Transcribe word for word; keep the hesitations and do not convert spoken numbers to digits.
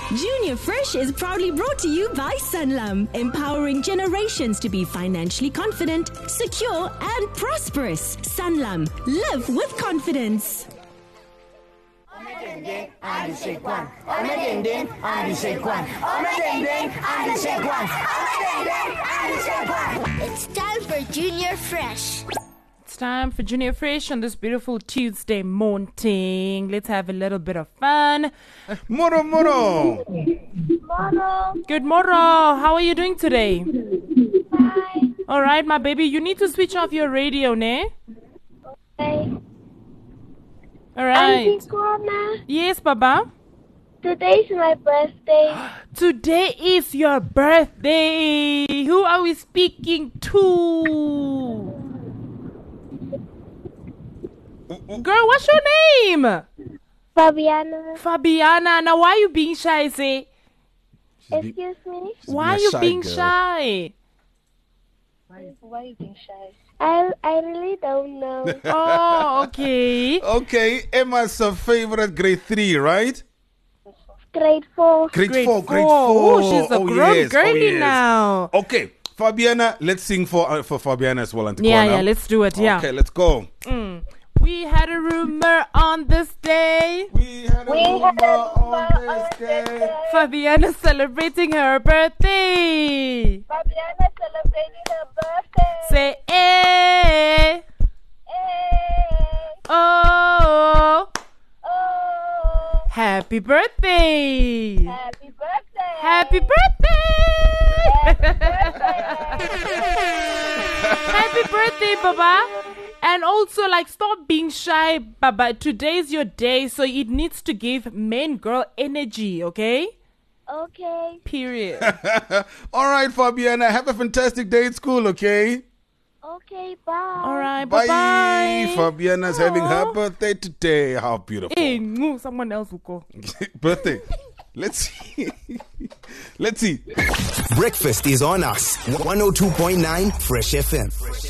Junior Fresh is proudly brought to you by Sanlam, empowering generations to be financially confident, secure, and prosperous. Sanlam, live with confidence. It's time for Junior Fresh. It's time for Junior Fresh on this beautiful Tuesday morning. Let's have a little bit of fun. Moro, moro. Moro. Good morning. How are you doing today? Hi. All right, my baby. You need to switch off your radio, ne? Okay. All right. Auntie Kwana, Yes, Baba. today's my birthday. Today is your birthday. Who are we speaking to? Girl, what's your name? Fabiana. Fabiana. Now, why are you being shy, say? Excuse me? Why are being a you shy being girl. shy? Why are you being shy? I I really don't know. Oh, okay. Okay, Emma's uh, favorite grade three, right? Grade four. Grade, Grade four, grade four. four. Oh, she's a Oh, grown yes, girly oh, yes. now. Okay, Fabiana, let's sing for uh, for Fabiana as well. Auntie Yeah, Kwana. yeah, let's do it, yeah. Okay, let's go. Mm. We had a rumor on this day. We had a We rumor had a on rumor this on day. this day. Fabiana celebrating her birthday. Fabiana celebrating her birthday. Say, eh, Hey. oh, Oh. happy birthday. Happy birthday. Happy birthday. Happy Happy birthday, Baba. And also, like, stop being shy, Baba. Today's your day, so it needs to give men girl energy, okay? Okay. Period. All right, Fabiana, have a fantastic day at school, okay? Okay, bye. All right, Bye. bye-bye. Fabiana's having her Aw. birthday today. How beautiful. Hey, no, someone else will go. Birthday. Let's see. Let's see. Breakfast is on us. one oh two point nine Fresh F M.